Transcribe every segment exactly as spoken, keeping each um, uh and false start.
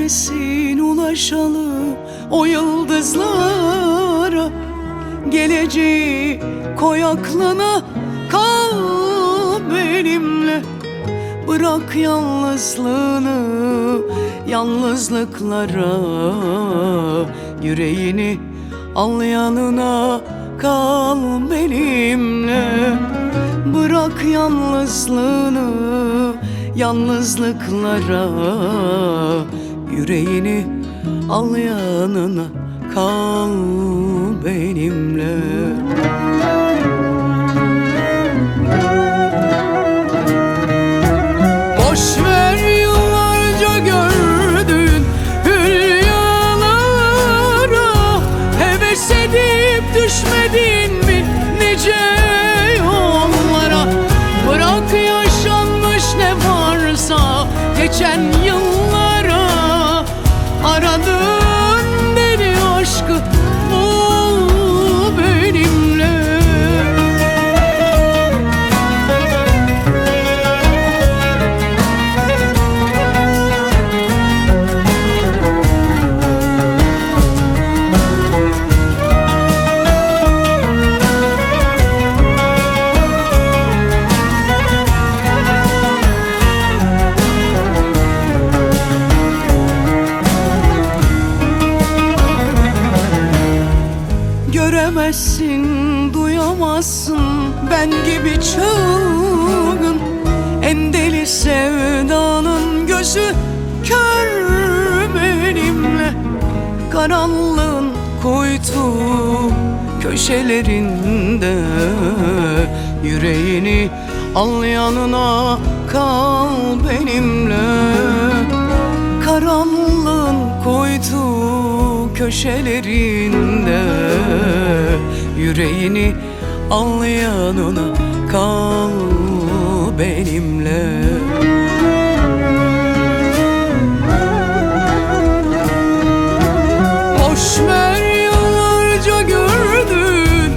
Neredesin, ulaşalım o yıldızlara. Geleceği koy aklına, kal benimle. Bırak yalnızlığını yalnızlıklara, yüreğini al yanına, kal benimle. Bırak yalnızlığını yalnızlıklara, yüreğini al yanına, kal benimle. Boş ver yıllarca gördüğün hülyalara, heves edip düşmedin mi nice yollara. Bırak yaşanmış ne varsa geçen yıllara, aradığın deli aşkı bul benimle. Göremezsin, duyamazsın ben gibi çılgın. En deli sevdanın gözü kör benimle. Karanlığın kuytu köşelerinde, yüreğini al yanına, kal benimle. Karanlığın kuytu köşelerinde, yüreğini al yanına, kal benimle. Boş ver yıllarca gördüğün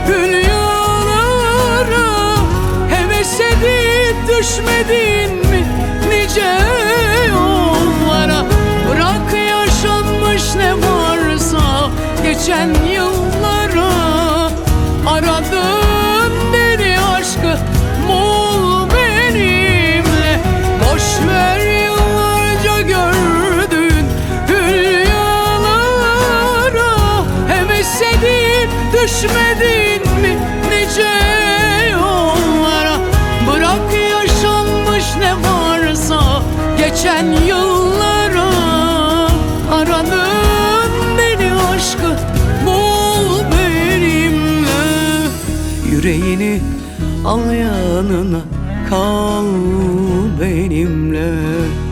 hülyalara, heves edip düşmedin mi nice yollara. Bırak yaşanmış ne varsa geçen yıllara, aradığın deli aşkı bul benimle. Boş ver yıllarca gördüğün hülyalara, heves edip düşmedin mi nice yollara. Bırak yaşanmış ne varsa geçen yıllara, aradığın deli aşkı bul benimle. Yüreğini al yanına, kal benimle.